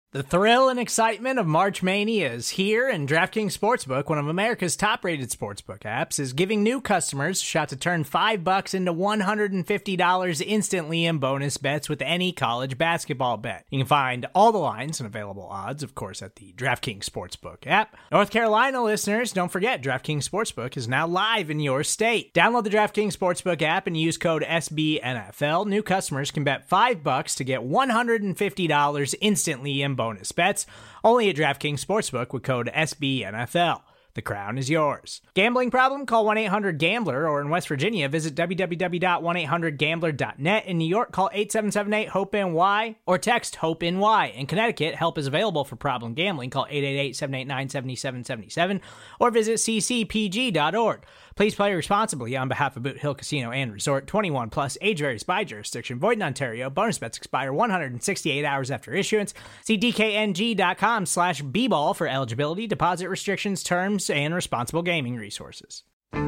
The thrill and excitement of March Mania is here, and DraftKings Sportsbook, one of America's top-rated sportsbook apps, is giving new customers a shot to turn $5 into $150 instantly in bonus bets with any college basketball bet. You can find all the lines and available odds, of course, at the DraftKings Sportsbook app. North Carolina listeners, don't forget, DraftKings Sportsbook is now live in your state. Download the DraftKings Sportsbook app and use code SBNFL. New customers can bet $5 to get $150 instantly in bonus bets, only at DraftKings Sportsbook with code SBNFL. The crown is yours. Gambling problem? Call 1-800-GAMBLER, or in West Virginia, visit www.1800gambler.net. In New York, call 877-8-HOPE-NY or text HOPE-NY. In Connecticut, help is available for problem gambling. Call 888-789-7777 or visit ccpg.org. Please play responsibly on behalf of Boot Hill Casino and Resort. 21 plus, age varies by jurisdiction. Void in Ontario. Bonus bets expire 168 hours after issuance. See dkng.com/bball for eligibility, deposit restrictions, terms, and responsible gaming resources.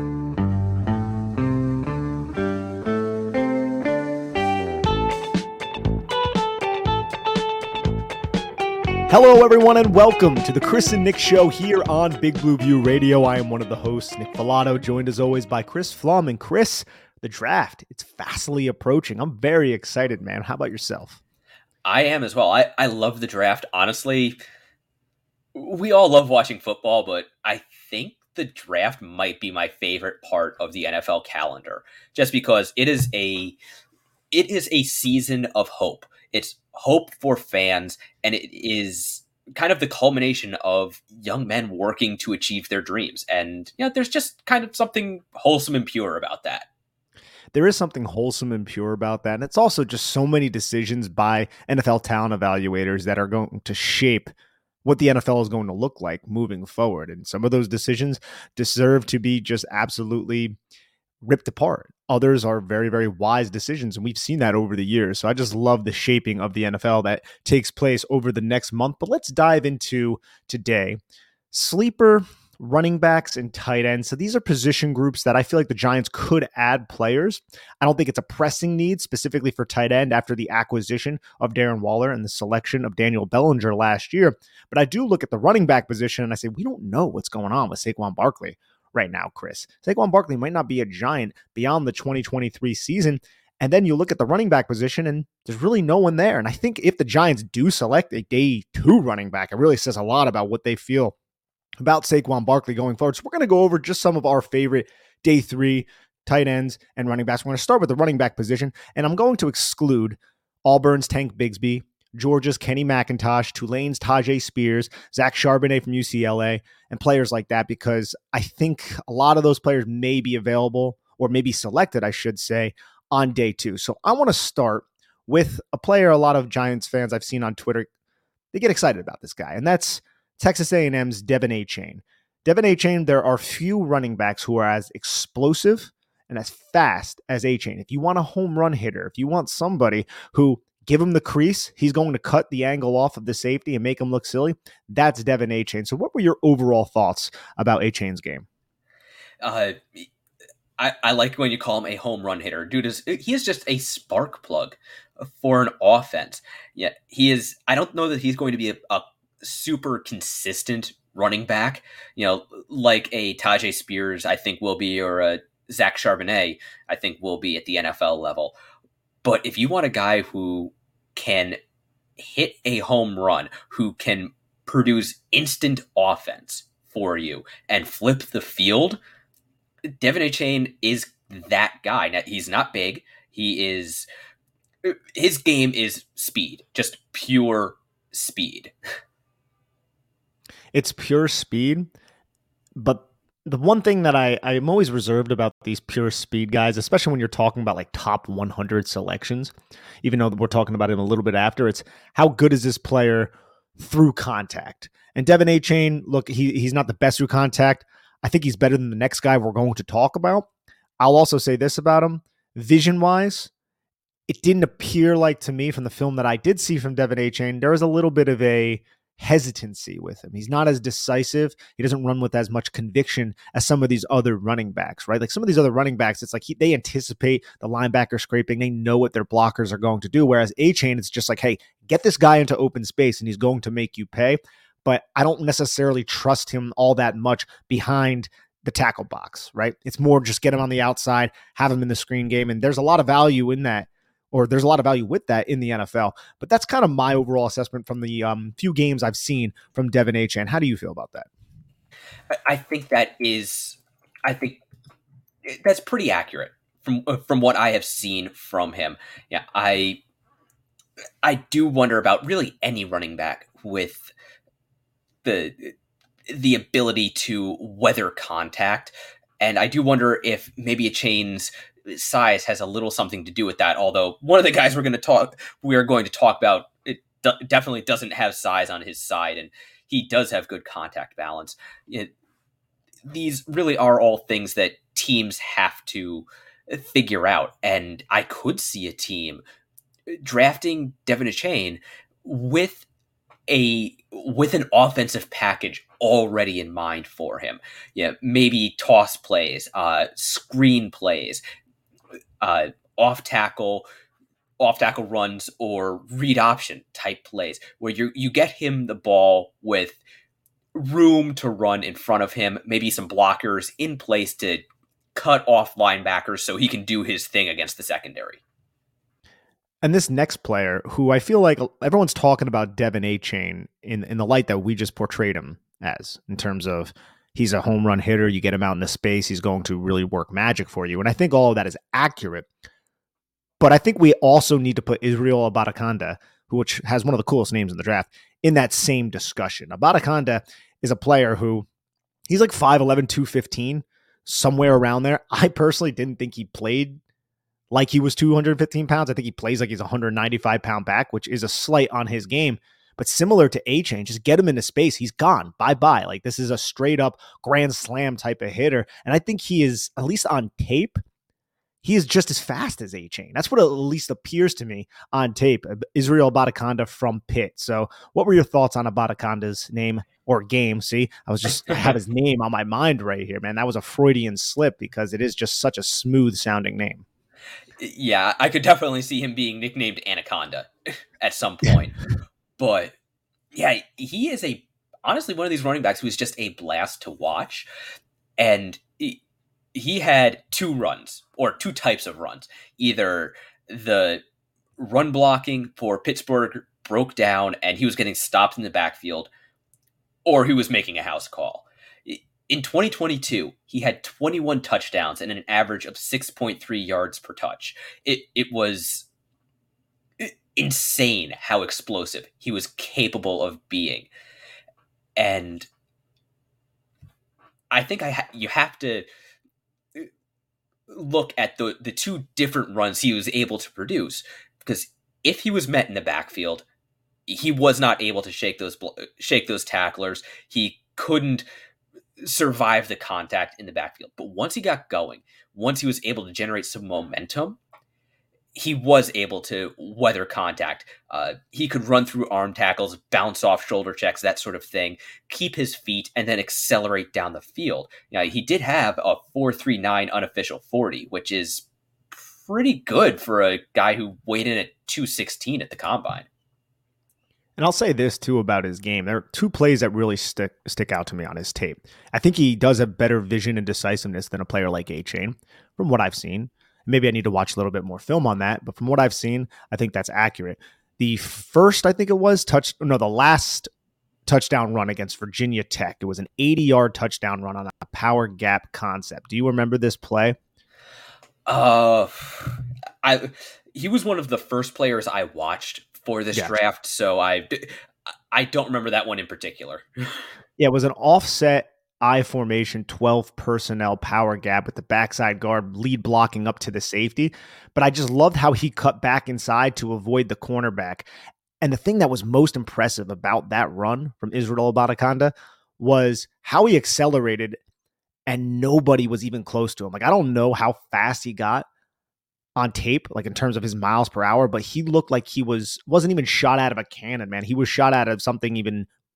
Hello, everyone, and welcome to the Chris and Nick Show here on Big Blue View Radio. I am one of the hosts, Nick Filato, joined as always by Chris Flum. And Chris, the draft, it's fastly approaching. I'm very excited, man. How about yourself? I am as well. I love the draft. Honestly, we all love watching football, but I think the draft might be my favorite part of the NFL calendar, just because it is a season of hope. It's hope for fans, and it is kind of the culmination of young men working to achieve their dreams. And there's just kind of something wholesome and pure about that. There is something wholesome and pure about that. And it's also just so many decisions by NFL talent evaluators that are going to shape what the NFL is going to look like moving forward. And some of those decisions deserve to be just absolutely ripped apart. Others are very, very wise decisions, and we've seen that over the years. So I just love the shaping of the NFL that takes place over the next month. But let's dive into today. Sleeper, running backs, and tight ends. So these are position groups that I feel like the Giants could add players. I don't think it's a pressing need specifically for tight end after the acquisition of Darren Waller and the selection of Daniel Bellinger last year. But I do look at the running back position and I say, we don't know what's going on with Saquon Barkley right now, Chris. Saquon Barkley might not be a Giant beyond the 2023 season. And then you look at the running back position and there's really no one there. And I think if the Giants do select a day 2 running back, it really says a lot about what they feel about Saquon Barkley going forward. So we're going to go over just some of our favorite day 3 tight ends and running backs. We're going to start with the running back position, and I'm going to exclude Auburn's Tank Bigsby, Georgia's Kenny McIntosh, Tulane's Tajay Spears, Zach Charbonnet from UCLA, and players like that, because I think a lot of those players may be available, or maybe selected, I should say, on day 2. So I want to start with a player a lot of Giants fans I've seen on Twitter, they get excited about this guy, and that's Texas A&M's Devon Achane. Devon Achane, there are few running backs who are as explosive and as fast as Achane. If you want a home run hitter, if you want somebody who give him the crease, he's going to cut the angle off of the safety and make him look silly, that's Devon Achane. So what were your overall thoughts about Achane's game? I like when you call him a home run hitter. Dude, he is just a spark plug for an offense. Yeah, he is. I don't know that he's going to be a super consistent running back, like a Tajay Spears, I think will be, or a Zach Charbonnet, I think will be at the NFL level. But if you want a guy who can hit a home run, who can produce instant offense for you and flip the field, Devon Achane is that guy. Now, he's not big. His game is speed, just pure speed. It's pure speed, but the one thing that I'm always reserved about these pure speed guys, especially when you're talking about like top 100 selections, even though we're talking about him a little bit after, it's how good is this player through contact? And Devon Achane, look, he's not the best through contact. I think he's better than the next guy we're going to talk about. I'll also say this about him. Vision-wise, it didn't appear like to me from the film that I did see from Devon Achane, there was a little bit of a hesitancy with him. He's not as decisive. He doesn't run with as much conviction as some of these other running backs, right? Like some of these other running backs, it's like they anticipate the linebacker scraping. They know what their blockers are going to do. Whereas Achane, it's just like, hey, get this guy into open space and he's going to make you pay. But I don't necessarily trust him all that much behind the tackle box, right? It's more just get him on the outside, have him in the screen game. And there's a lot of value in that, or there's a lot of value with that in the NFL. But that's kind of my overall assessment from the few games I've seen from Devon Achane. How do you feel about that? I think that's pretty accurate from what I have seen from him. Yeah, I do wonder about really any running back with the ability to weather contact, and I do wonder if maybe Achane's size has a little something to do with that. Although one of the guys we're going to talk about, it definitely doesn't have size on his side, and he does have good contact balance. These really are all things that teams have to figure out, and I could see a team drafting Devon Achane with an offensive package already in mind for him. Yeah, maybe toss plays, screen plays, off tackle runs, or read option type plays where you get him the ball with room to run in front of him, maybe some blockers in place to cut off linebackers so he can do his thing against the secondary. And this next player, who I feel like everyone's talking about Devon Achane in the light that we just portrayed him as, in terms of he's a home run hitter, you get him out in the space, he's going to really work magic for you. And I think all of that is accurate. But I think we also need to put Israel Abanikanda, which has one of the coolest names in the draft, in that same discussion. Abanikanda is a player who, he's like 5'11", 215, somewhere around there. I personally didn't think he played like he was 215 pounds. I think he plays like he's a 195-pound back, which is a slight on his game. But similar to Achane, just get him into space. He's gone. Bye-bye. Like, this is a straight-up grand slam type of hitter. And I think he is, at least on tape, he is just as fast as Achane. That's what at least appears to me on tape. Israel Abanikanda from Pitt. So what were your thoughts on Abanikanda's name or game? See, I have his name on my mind right here, man. That was a Freudian slip because it is just such a smooth sounding name. Yeah, I could definitely see him being nicknamed Anaconda at some point. But yeah, he is honestly one of these running backs who is just a blast to watch. And he had two runs, or two types of runs. Either the run blocking for Pittsburgh broke down and he was getting stopped in the backfield, or he was making a house call. In 2022, he had 21 touchdowns and an average of 6.3 yards per touch. It was insane how explosive he was capable of being. And I think you have to look at the two different runs he was able to produce, because if he was met in the backfield, he was not able to shake those tacklers. He couldn't survive the contact in the backfield. But once he got going, once he was able to generate some momentum, he was able to weather contact. He could run through arm tackles, bounce off shoulder checks, that sort of thing, keep his feet, and then accelerate down the field. He did have a 4.39 unofficial 40, which is pretty good for a guy who weighed in at 216 at the combine. And I'll say this too about his game. There are two plays that really stick out to me on his tape. I think he does have better vision and decisiveness than a player like Achane, from what I've seen. Maybe I need to watch a little bit more film on that, but from what I've seen, I think that's accurate. The last touchdown run against Virginia Tech, it was an 80-yard touchdown run on a power gap concept. Do you remember this play? He was one of the first players I watched for this draft, so I don't remember that one in particular. Yeah, it was an offset I formation, 12 personnel power gap with the backside guard lead blocking up to the safety. But I just loved how he cut back inside to avoid the cornerback. And the thing that was most impressive about that run from Israel Abanikanda was how he accelerated and nobody was even close to him. Like, I don't know how fast he got on tape, like in terms of his miles per hour, but he looked like he wasn't even shot out of a cannon, man. He was shot out of something even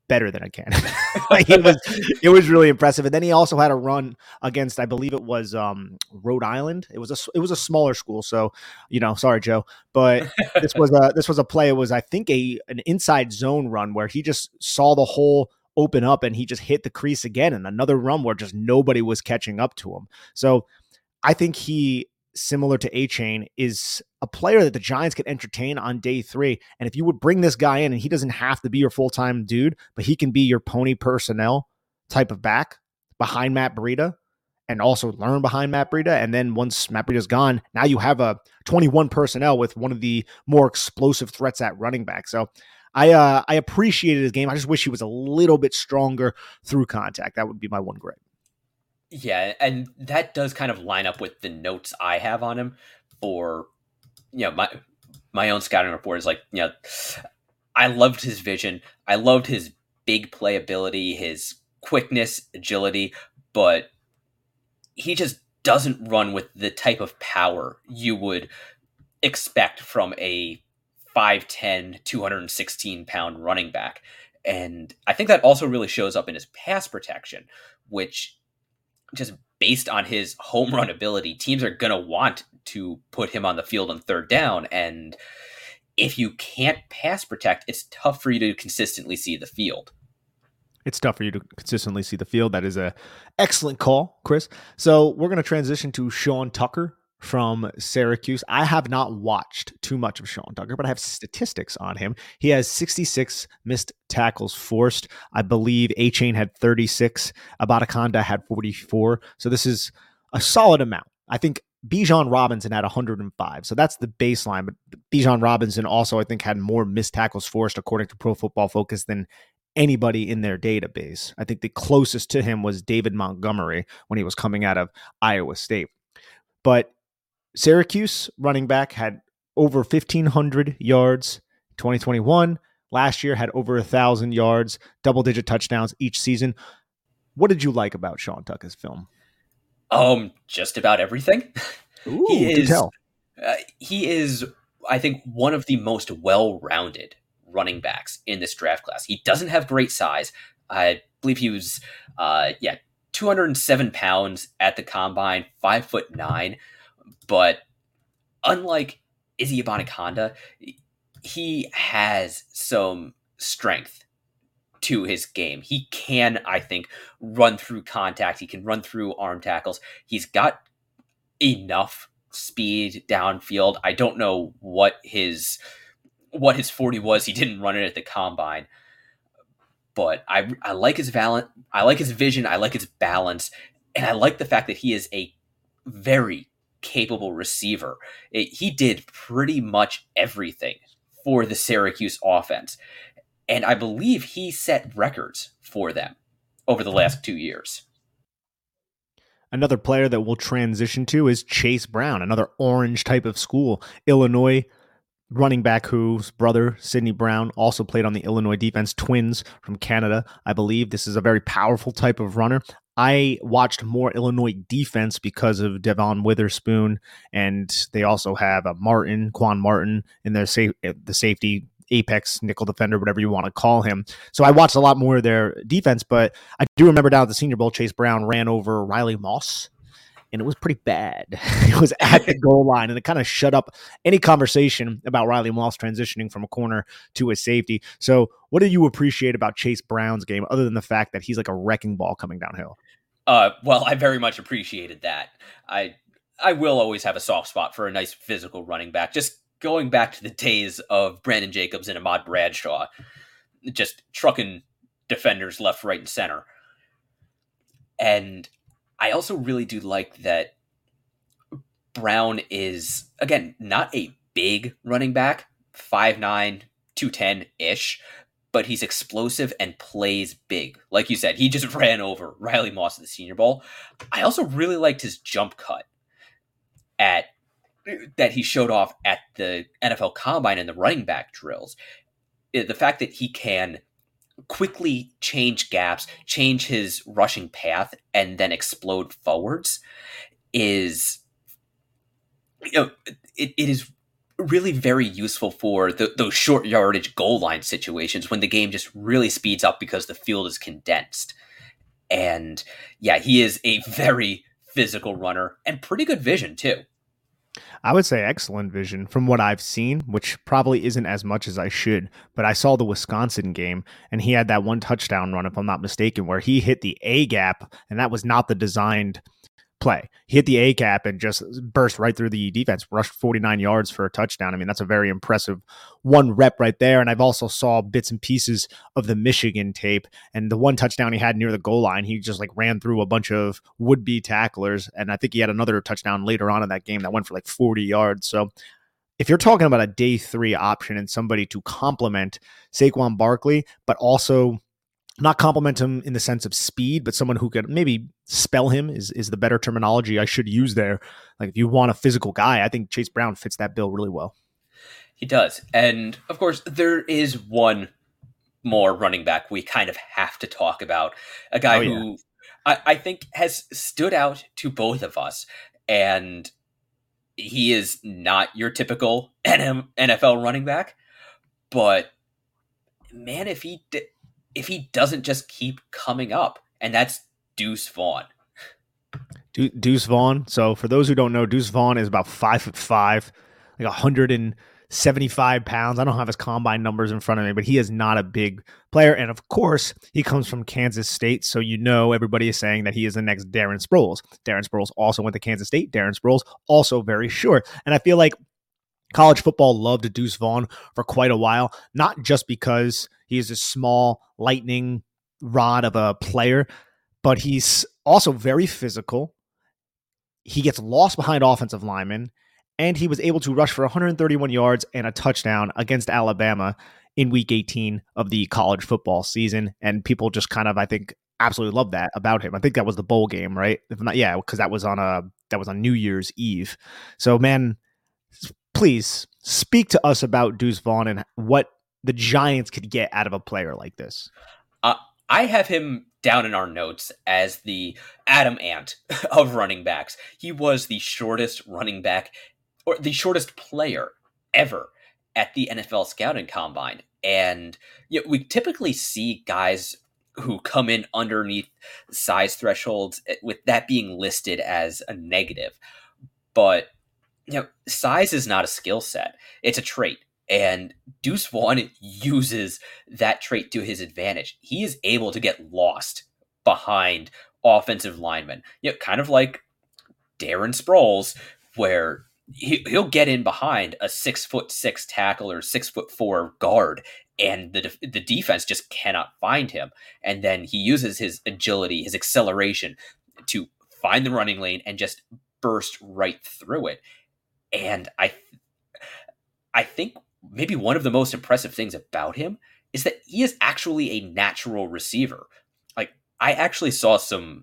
better than I can. Like, it was really impressive. And then he also had a run against, I believe it was Rhode Island. It was a smaller school, so sorry, Joe, but this was a play. It was, I think, an inside zone run where he just saw the hole open up and he just hit the crease again, and another run where just nobody was catching up to him. So I think he, similar to A-Chain, is a player that the Giants can entertain on day 3. And if you would bring this guy in, and he doesn't have to be your full-time dude, but he can be your pony personnel type of back behind Matt Breida, and also learn behind Matt Breida. And then once Matt Breida's gone, now you have a 21 personnel with one of the more explosive threats at running back. So I appreciated his game. I just wish he was a little bit stronger through contact. That would be my one gripe. Yeah, and that does kind of line up with the notes I have on him for, my own scouting report is like, I loved his vision. I loved his big playability, his quickness, agility, but he just doesn't run with the type of power you would expect from a 5'10", 216-pound running back. And I think that also really shows up in his pass protection, which, just based on his home run ability, teams are going to want to put him on the field on third down. And if you can't pass protect, it's tough for you to consistently see the field. It's tough for you to consistently see the field. That is an excellent call, Chris. So we're going to transition to Sean Tucker from Syracuse. I have not watched too much of Sean Tucker, but I have statistics on him. He has 66 missed tackles forced. I believe A-Chain had 36. Abanikanda had 44. So this is a solid amount. I think Bijan Robinson had 105. So that's the baseline. But Bijan Robinson also, I think, had more missed tackles forced, according to Pro Football Focus, than anybody in their database. I think the closest to him was David Montgomery when he was coming out of Iowa State. But Syracuse running back had over 1,500 yards 2021. Last year had over 1,000 yards, double-digit touchdowns each season. What did you like about Sean Tucker's film? Just about everything. Ooh, do tell. He is, I think, one of the most well-rounded running backs in this draft class. He doesn't have great size. I believe he was, 207 pounds at the combine, 5'9". But unlike Izzy Abanikanda, he has some strength to his game. He can, I think, run through contact. He can run through arm tackles. He's got enough speed downfield. I don't know what his 40 was. He didn't run it at the combine. But I like his balance. I like his vision. I like his balance. And I like the fact that he is a very capable receiver. He did pretty much everything for the Syracuse offense. And I believe he set records for them over the last 2 years. Another player that we'll transition to is Chase Brown, another orange type of school. Illinois running back whose brother, Sidney Brown, also played on the Illinois defense. Twins from Canada, I believe. This is a very powerful type of runner. I watched more Illinois defense because of Devon Witherspoon, and they also have Quan Martin in their the safety, apex nickel defender, whatever you want to call him. So I watched a lot more of their defense, but I do remember down at the Senior Bowl, Chase Brown ran over Riley Moss, and it was pretty bad. It was at the goal line, and it kind of shut up any conversation about Riley Moss transitioning from a corner to a safety. So what do you appreciate about Chase Brown's game, other than the fact that he's like a wrecking ball coming downhill? Well, I very much appreciated that. I will always have a soft spot for a nice physical running back. Just going back to the days of Brandon Jacobs and Ahmad Bradshaw, just trucking defenders left, right, and center. And I also really do like that Brown is, again, not a big running back, 5'9", 210-ish, but he's explosive and plays big. Like you said, he just ran over Riley Moss at the Senior Bowl. I also really liked his jump cut that he showed off at the NFL Combine and the running back drills. The fact that he can quickly change gaps, change his rushing path, and then explode forwards is, it is really very useful for those short yardage goal line situations when the game just really speeds up because the field is condensed. And yeah, he is a very physical runner and pretty good vision too. I would say excellent vision from what I've seen, which probably isn't as much as I should. But I saw the Wisconsin game, and he had that one touchdown run, if I'm not mistaken, where he hit the A gap, and that was not the designed play. He hit the A gap and just burst right through the defense, rushed 49 yards for a touchdown. I mean, that's a very impressive one rep right there. And I've also saw bits and pieces of the Michigan tape, and the one touchdown he had near the goal line, he just like ran through a bunch of would-be tacklers. And I think he had another touchdown later on in that game that went for like 40 yards. So if you're talking about a day 3 option and somebody to complement Saquon Barkley, but also not compliment him in the sense of speed, but someone who could maybe spell him is the better terminology I should use there. Like if you want a physical guy, I think Chase Brown fits that bill really well. He does. And of course, there is one more running back we kind of have to talk about. A guy who I think has stood out to both of us. And he is not your typical NFL running back. But man, if he doesn't just keep coming up, and that's Deuce Vaughn. Deuce Vaughn. So for those who don't know, Deuce Vaughn is about 5'5", like 175 pounds. I don't have his combine numbers in front of me, but he is not a big player. And of course, he comes from Kansas State. So everybody is saying that he is the next Darren Sproles. Darren Sproles also went to Kansas State. Darren Sproles also very short. And I feel like college football loved Deuce Vaughn for quite a while, not just because he is a small lightning rod of a player, but he's also very physical. He gets lost behind offensive linemen, and he was able to rush for 131 yards and a touchdown against Alabama in Week 18 of the college football season. And people just kind of, I think, absolutely love that about him. I think that was the bowl game, right? If not, yeah, because that was on New Year's Eve. So, man, please speak to us about Deuce Vaughn and what the Giants could get out of a player like this. I have him down in our notes as the Adam Ant of running backs. He was the shortest running back, or the shortest player ever at the NFL Scouting Combine. And we typically see guys who come in underneath size thresholds, with that being listed as a negative. But size is not a skill set. It's a trait. And Deuce Vaughn uses that trait to his advantage. He is able to get lost behind offensive linemen. Kind of like Darren Sproles, where he'll get in behind a 6'6" tackle or 6'4" guard, and the defense just cannot find him. And then he uses his agility, his acceleration to find the running lane and just burst right through it. And I think maybe one of the most impressive things about him is that he is actually a natural receiver. Like, I actually saw some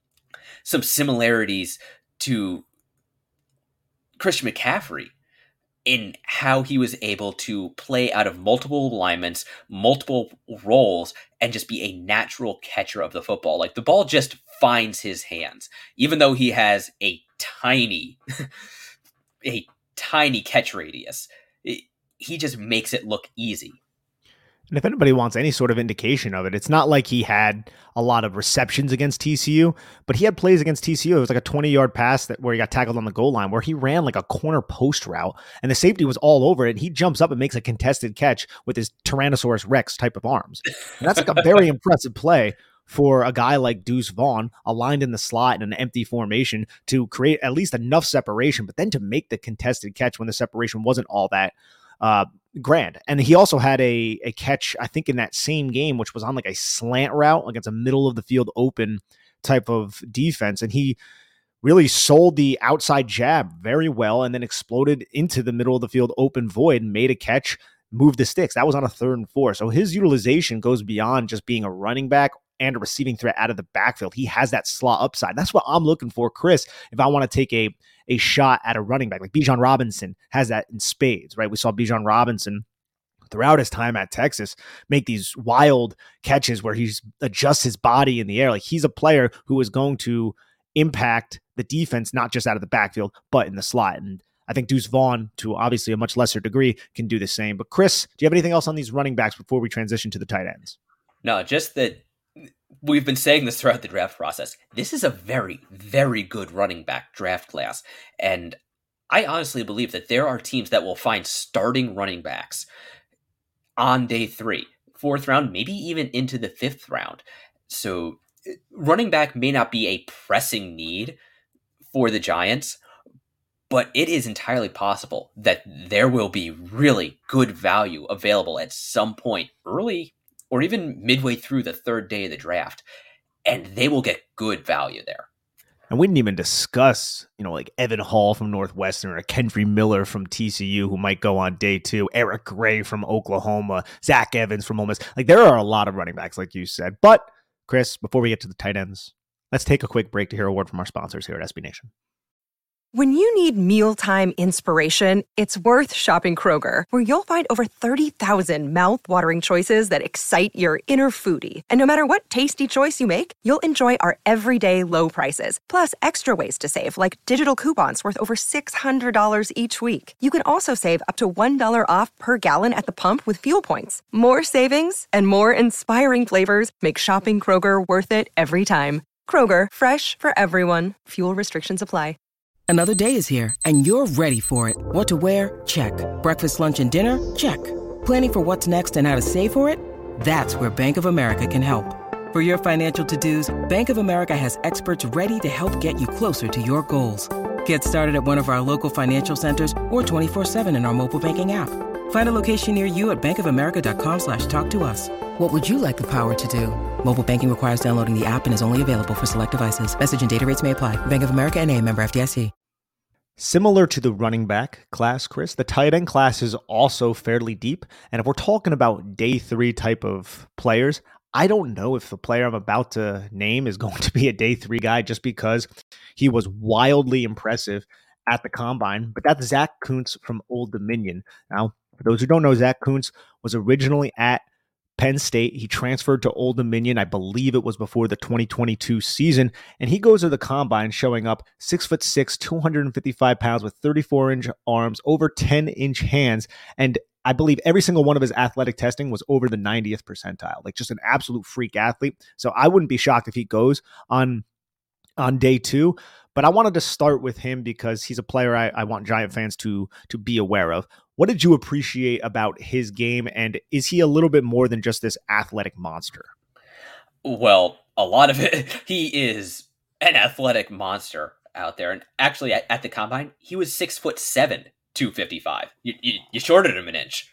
similarities to Christian McCaffrey in how he was able to play out of multiple alignments, multiple roles, and just be a natural catcher of the football. Like, the ball just finds his hands, even though he has a tiny catch radius. He just makes it look easy. And if anybody wants any sort of indication of it, it's not like he had a lot of receptions against TCU, but he had plays against TCU. It was like a 20-yard pass where he got tackled on the goal line, where he ran like a corner post route, and the safety was all over it. And he jumps up and makes a contested catch with his Tyrannosaurus Rex type of arms. And that's like a very impressive play for a guy like Deuce Vaughn, aligned in the slot in an empty formation, to create at least enough separation, but then to make the contested catch when the separation wasn't all that grand. And he also had a catch, I think, in that same game, which was on like a slant route against a middle of the field open type of defense. And he really sold the outside jab very well, and then exploded into the middle of the field open void and made a catch, moved the sticks. That was on a 3rd and 4. So his utilization goes beyond just being a running back and a receiving threat out of the backfield. He has that slot upside. That's what I'm looking for, Chris, if I want to take a shot at a running back. Like Bijan Robinson has that in spades, right? We saw Bijan Robinson throughout his time at Texas make these wild catches where he adjusts his body in the air. Like, he's a player who is going to impact the defense, not just out of the backfield, but in the slot. And I think Deuce Vaughn, to obviously a much lesser degree, can do the same. But Chris, do you have anything else on these running backs before we transition to the tight ends? No, just that we've been saying this throughout the draft process. This is a very, very good running back draft class. And I honestly believe that there are teams that will find starting running backs on day 3, 4th round, maybe even into the 5th round. So running back may not be a pressing need for the Giants, but it is entirely possible that there will be really good value available at some point early or even midway through the 3rd day of the draft, and they will get good value there. And we didn't even discuss, like Evan Hall from Northwestern or Kendry Miller from TCU, who might go on day 2, Eric Gray from Oklahoma, Zach Evans from Ole Miss. Like, there are a lot of running backs, like you said. But, Chris, before we get to the tight ends, let's take a quick break to hear a word from our sponsors here at SB Nation. When you need mealtime inspiration, it's worth shopping Kroger, where you'll find over 30,000 mouth-watering choices that excite your inner foodie. And no matter what tasty choice you make, you'll enjoy our everyday low prices, plus extra ways to save, like digital coupons worth over $600 each week. You can also save up to $1 off per gallon at the pump with fuel points. More savings and more inspiring flavors make shopping Kroger worth it every time. Kroger, fresh for everyone. Fuel restrictions apply. Another day is here, and you're ready for it. What to wear? Check. Breakfast, lunch, and dinner? Check. Planning for what's next and how to save for it? That's where Bank of America can help. For your financial to-dos, Bank of America has experts ready to help get you closer to your goals. Get started at one of our local financial centers or 24/7 in our mobile banking app. Find a location near you at bankofamerica.com/talktous. What would you like the power to do? Mobile banking requires downloading the app and is only available for select devices. Message and data rates may apply. Bank of America N.A., member FDIC. Similar to the running back class, Chris, the tight end class is also fairly deep. And if we're talking about day 3 type of players, I don't know if the player I'm about to name is going to be a day 3 guy just because he was wildly impressive at the combine. But that's Zach Kuntz from Old Dominion. Now, for those who don't know, Zach Kuntz was originally at Penn State. He transferred to Old Dominion. I believe it was before the 2022 season. And he goes to the combine showing up 6'6", 255 pounds with 34-inch arms, over 10-inch hands. And I believe every single one of his athletic testing was over the 90th percentile, like just an absolute freak athlete. So I wouldn't be shocked if he goes on day 2. But I wanted to start with him because he's a player I want Giant fans to be aware of. What did you appreciate about his game, and is he a little bit more than just this athletic monster? Well, a lot of it, he is an athletic monster out there. And actually, at the combine, he was 6'7", 255. You shorted him an inch.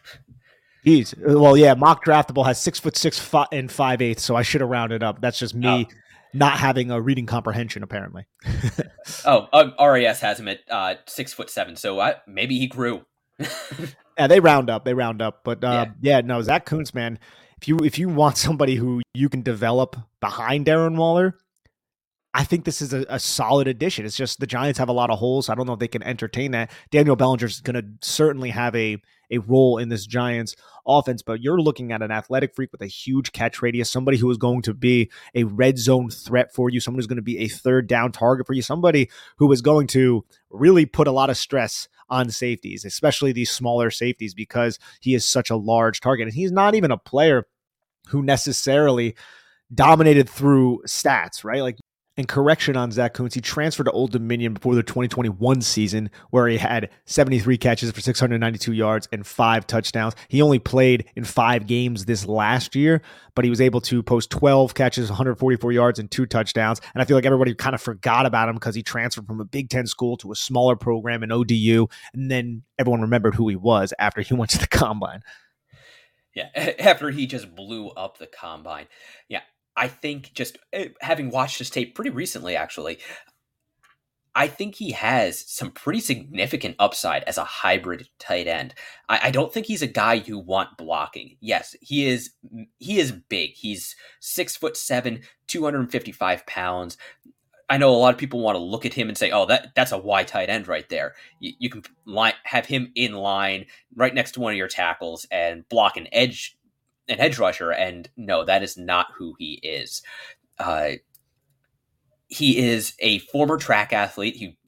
Mock Draftable has 6'6" and 5/8, so I should have rounded up. That's just me not having a reading comprehension, apparently. RAS has him at 6'7", so maybe he grew. Yeah, they round up. But Zach Kuntz, man, if you want somebody who you can develop behind Darren Waller, I think this is a solid addition. It's just the Giants have a lot of holes. I don't know if they can entertain that. Daniel Bellinger is going to certainly have a role in this Giants offense, but you're looking at an athletic freak with a huge catch radius, somebody who is going to be a red zone threat for you, someone who's going to be a 3rd down target for you, somebody who is going to really put a lot of stress on safeties, especially these smaller safeties, because he is such a large target. And he's not even a player who necessarily dominated through stats, right? Like, and correction on Zach Kuntz, he transferred to Old Dominion before the 2021 season, where he had 73 catches for 692 yards and 5 touchdowns. He only played in 5 games this last year, but he was able to post 12 catches, 144 yards, and 2 touchdowns. And I feel like everybody kind of forgot about him because he transferred from a Big Ten school to a smaller program in ODU, and then everyone remembered who he was after he went to the combine. Yeah, after he just blew up the combine. Yeah. I think just having watched his tape pretty recently, actually, I think he has some pretty significant upside as a hybrid tight end. I don't think he's a guy you want blocking. Yes, he is big. He's 6'7", 255 pounds. I know a lot of people want to look at him and say, oh, that's a Y tight end right there. You can have him in line right next to one of your tackles and block an edge rusher, and no, that is not who he is. He is a former track athlete. He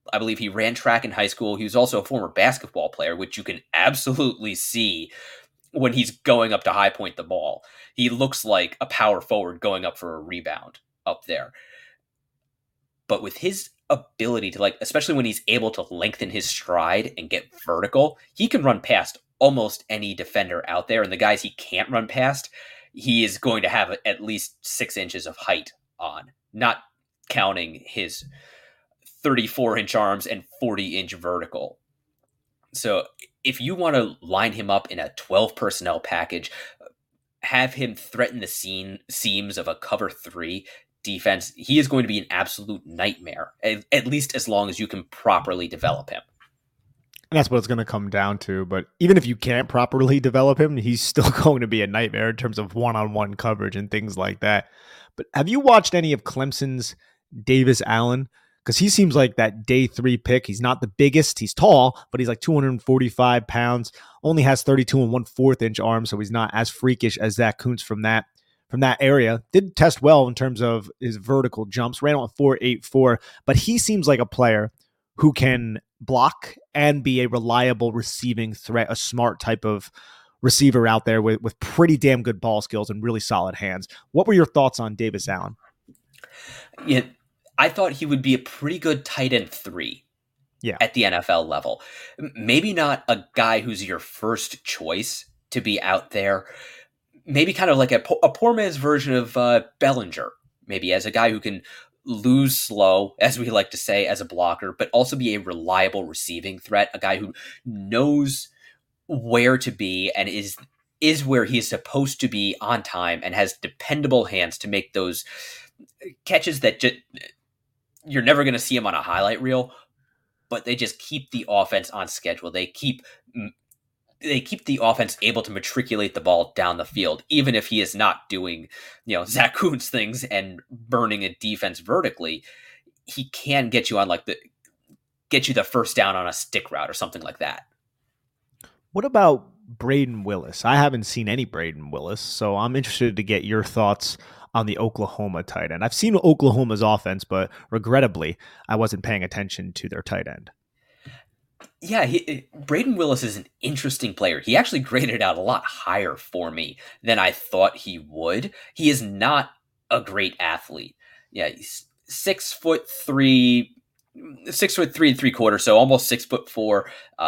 I believe he ran track in high school. He was also a former basketball player, which you can absolutely see when he's going up to high point the ball. He looks like a power forward going up for a rebound up there. But with his ability to, like, especially when he's able to lengthen his stride and get vertical, he can run past almost any defender out there. And the guys he can't run past, he is going to have at least 6 inches of height on, not counting his 34-inch arms and 40-inch vertical. So if you want to line him up in a 12 personnel package, have him threaten the seams of a cover 3 defense, he is going to be an absolute nightmare, at least as long as you can properly develop him. And that's what it's going to come down to. But even if you can't properly develop him, he's still going to be a nightmare in terms of one-on-one coverage and things like that. But have you watched any of Clemson's Davis Allen? Because he seems like that day 3 pick. He's not the biggest. He's tall, but he's like 245 pounds, only has 32 and 1/4 inch arms, so he's not as freakish as Zach Kuntz from that area. Did test well in terms of his vertical jumps, ran on 4.84, but he seems like a player who can block and be a reliable receiving threat, a smart type of receiver out there with pretty damn good ball skills and really solid hands. What were your thoughts on Davis Allen? Yeah, I thought he would be a pretty good tight end 3 at the NFL level. Maybe not a guy who's your first choice to be out there. Maybe kind of like a poor man's version of Bellinger, maybe, as a guy who can lose slow, as we like to say, as a blocker, but also be a reliable receiving threat, a guy who knows where to be and is where he is supposed to be on time and has dependable hands to make those catches that you're never going to see him on a highlight reel, but they just keep the offense on schedule. They keep the offense able to matriculate the ball down the field, even if he is not doing, Zach Kuntz things and burning a defense vertically. He can get you on get you the first down on a stick route or something like that. What about Braden Willis? I haven't seen any Braden Willis, so I'm interested to get your thoughts on the Oklahoma tight end. I've seen Oklahoma's offense, but regrettably, I wasn't paying attention to their tight end. Yeah, Braden Willis is an interesting player. He actually graded out a lot higher for me than I thought he would. He is not a great athlete. Yeah, he's 6'3", 6'3¾", so almost 6'4",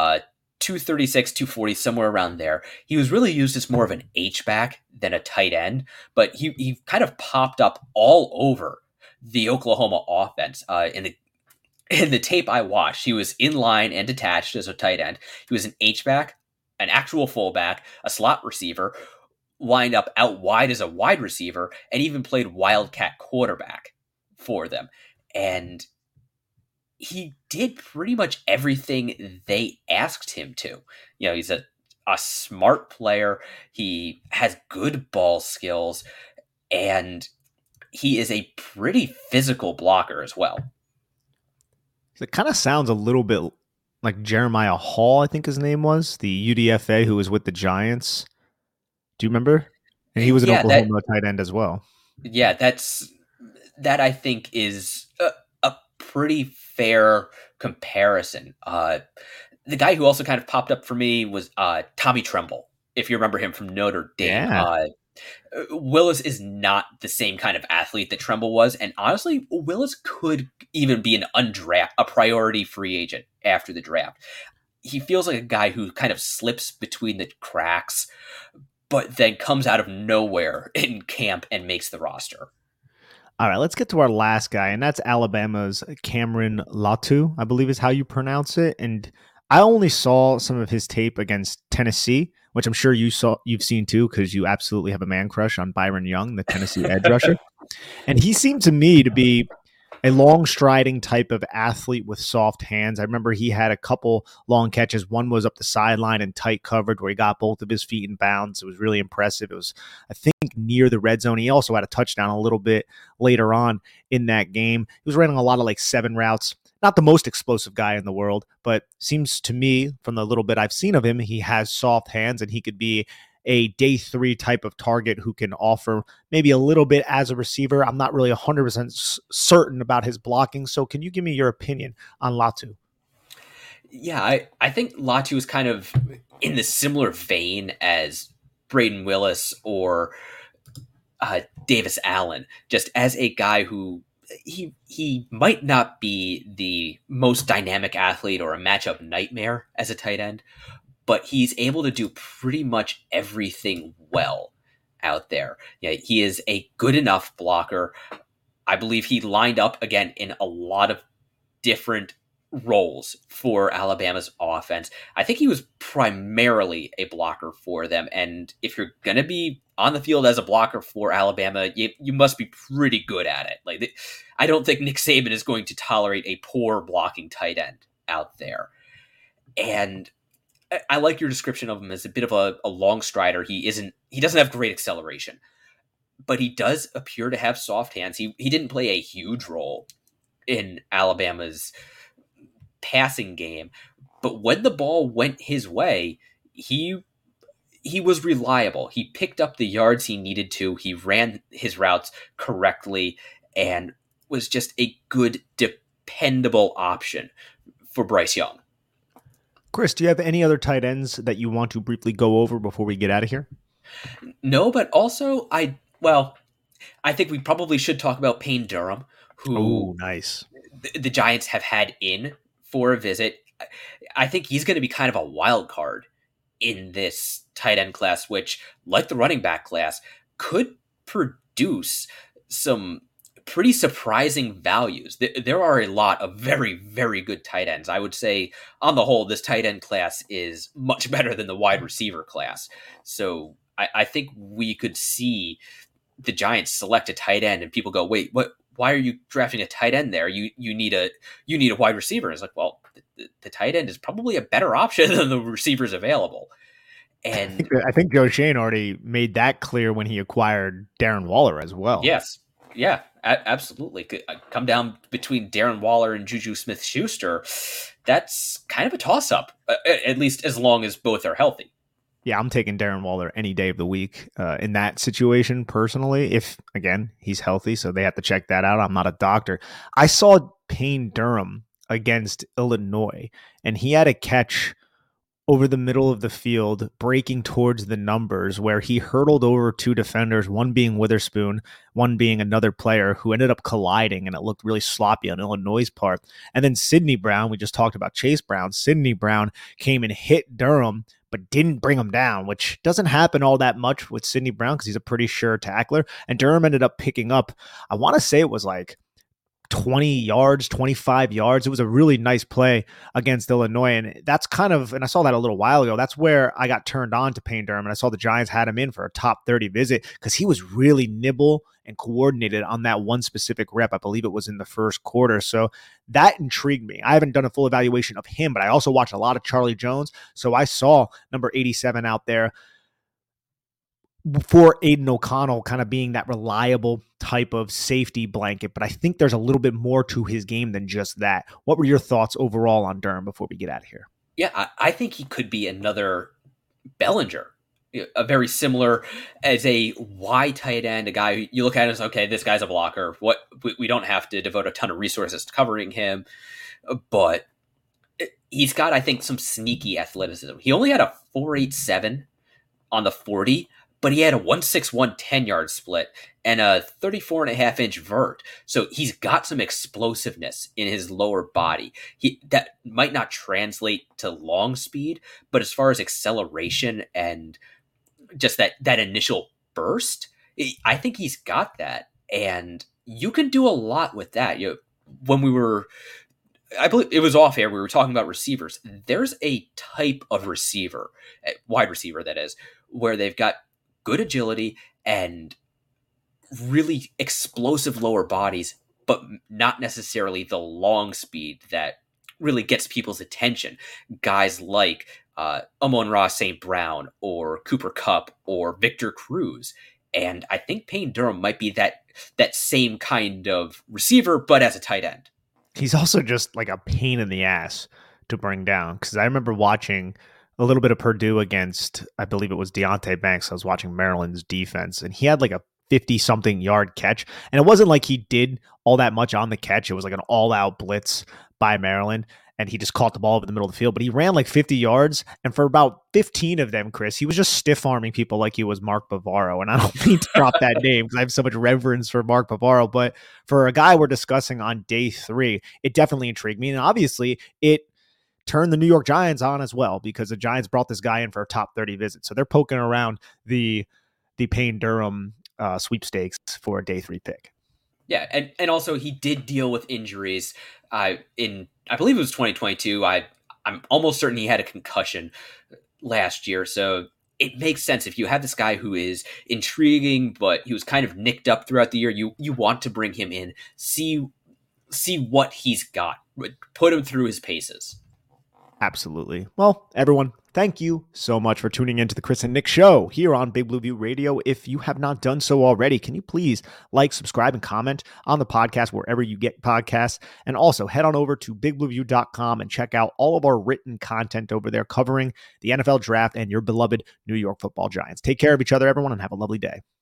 236, 240, somewhere around there. He was really used as more of an H-back than a tight end, but he kind of popped up all over the Oklahoma offense. In the tape I watched, he was in line and detached as a tight end. He was an H-back, an actual fullback, a slot receiver, lined up out wide as a wide receiver, and even played wildcat quarterback for them. And he did pretty much everything they asked him to. He's a smart player. He has good ball skills, and he is a pretty physical blocker as well. It kind of sounds a little bit like Jeremiah Hall, I think his name was, the UDFA who was with the Giants. Do you remember? And he was an Oklahoma tight end as well. Yeah, that I think is a pretty fair comparison. The guy who also kind of popped up for me was Tommy Tremble, if you remember him from Notre Dame. Yeah. Willis is not the same kind of athlete that Tremble was, and honestly, Willis could even be a priority free agent after the draft. He feels like a guy who kind of slips between the cracks, but then comes out of nowhere in camp and makes the roster. All right, let's get to our last guy, and that's Alabama's Cameron Latu, I believe is how you pronounce it. And I only saw some of his tape against Tennessee, which I'm sure you've seen too, because you absolutely have a man crush on Byron Young, the Tennessee edge rusher. And he seemed to me to be a long striding type of athlete with soft hands. I remember he had a couple long catches. One was up the sideline in tight coverage where he got both of his feet in bounds. It was really impressive. It was, I think, near the red zone. He also had a touchdown a little bit later on in that game. He was running a lot of 7 routes. Not the most explosive guy in the world, but seems to me, from the little bit I've seen of him, he has soft hands and he could be a day 3 type of target who can offer maybe a little bit as a receiver. I'm not really 100% certain about his blocking. So can you give me your opinion on Latu? Yeah, I think Latu is kind of in the similar vein as Braden Willis or Davis Allen, just as a guy who he might not be the most dynamic athlete or a matchup nightmare as a tight end, but he's able to do pretty much everything well out there. Yeah, he is a good enough blocker. I believe he lined up again in a lot of different roles for Alabama's offense. I think he was primarily a blocker for them. And if you're going to be on the field as a blocker for Alabama, you must be pretty good at it. Like, I don't think Nick Saban is going to tolerate a poor blocking tight end out there. And I like your description of him as a bit of a long strider. He doesn't have great acceleration, but he does appear to have soft hands. He didn't play a huge role in Alabama's passing game, but when the ball went his way, he was reliable. He picked up the yards he needed to. He ran his routes correctly and was just a good, dependable option for Bryce Young. Chris, do you have any other tight ends that you want to briefly go over before we get out of here? No, but also I think we probably should talk about Payne Durham, who nice. The Giants have had in for a visit. I think he's going to be kind of a wild card in this tight end class, which, like the running back class, could produce some pretty surprising values. There are a lot of very, very good tight ends. I would say, on the whole, this tight end class is much better than the wide receiver class. So I think we could see the Giants select a tight end and people go, wait, what? Why are you drafting a tight end there? You need a wide receiver. And it's like, well, the tight end is probably a better option than the receivers available. And I think Joe Schoen already made that clear when he acquired Darren Waller as well. Yes. Yeah, absolutely. Come down between Darren Waller and Juju Smith-Schuster. That's kind of a toss-up, at least as long as both are healthy. Yeah, I'm taking Darren Waller any day of the week in that situation personally. If, again, he's healthy, so they have to check that out. I'm not a doctor. I saw Payne Durham against Illinois, and he had a catch over the middle of the field, breaking towards the numbers, where he hurdled over 2 defenders, one being Witherspoon, one being another player who ended up colliding, and it looked really sloppy on Illinois' part. And then Sidney Brown, we just talked about Chase Brown. Sidney Brown came and hit Durham, but didn't bring him down, which doesn't happen all that much with Sidney Brown because he's a pretty sure tackler. And Durham ended up picking up, I want to say it was like 20 yards, 25 yards. It was a really nice play against Illinois. And that's kind of, and I saw that a little while ago, that's where I got turned on to Payne Durham. And I saw the Giants had him in for a top 30 visit because he was really nimble and coordinated on that one specific rep. I believe it was in the first quarter. So that intrigued me. I haven't done a full evaluation of him, but I also watched a lot of Charlie Jones. So I saw number 87 out there for Aiden O'Connell kind of being that reliable type of safety blanket. But I think there's a little bit more to his game than just that. What were your thoughts overall on Durham before we get out of here? Yeah, I think he could be another Bellinger, a very similar as a wide tight end, a guy you look at and say, okay, this guy's a blocker. We don't have to devote a ton of resources to covering him, but he's got, I think, some sneaky athleticism. He only had a 4.87 on the 40, but he had a 1.61 10-yard split and a 34.5-inch vert. So he's got some explosiveness in his lower body. That might not translate to long speed, but as far as acceleration and just that initial burst, I think he's got that. And you can do a lot with that. When I believe it was off air, we were talking about receivers. There's a type of receiver, wide receiver that is, where they've got good agility and really explosive lower bodies, but not necessarily the long speed that really gets people's attention. Guys like Amon-Ra St. Brown or Cooper Kupp or Victor Cruz. And I think Payne Durham might be that same kind of receiver, but as a tight end. He's also just like a pain in the ass to bring down, because I remember watching a little bit of Purdue against, I believe it was Deonte Banks. I was watching Maryland's defense, and he had like a 50-something yard catch. And it wasn't like he did all that much on the catch. It was like an all-out blitz by Maryland, and he just caught the ball over the middle of the field. But he ran like 50 yards, and for about 15 of them, Chris, he was just stiff-arming people like he was Mark Bavaro. And I don't mean to drop that name because I have so much reverence for Mark Bavaro. But for a guy we're discussing on day 3, it definitely intrigued me. And obviously, it turned the New York Giants on as well, because the Giants brought this guy in for a top 30 visit. So they're poking around the Payne Durham sweepstakes for a day 3 pick. Yeah, and also he did deal with injuries in, I believe it was 2022. I'm almost certain he had a concussion last year. So it makes sense if you have this guy who is intriguing, but he was kind of nicked up throughout the year. You want to bring him in, see what he's got, put him through his paces. Absolutely. Well, everyone, thank you so much for tuning in to the Chris and Nick Show here on Big Blue View Radio. If you have not done so already, can you please like, subscribe, and comment on the podcast wherever you get podcasts? And also head on over to bigblueview.com and check out all of our written content over there covering the NFL draft and your beloved New York Football Giants. Take care of each other, everyone, and have a lovely day.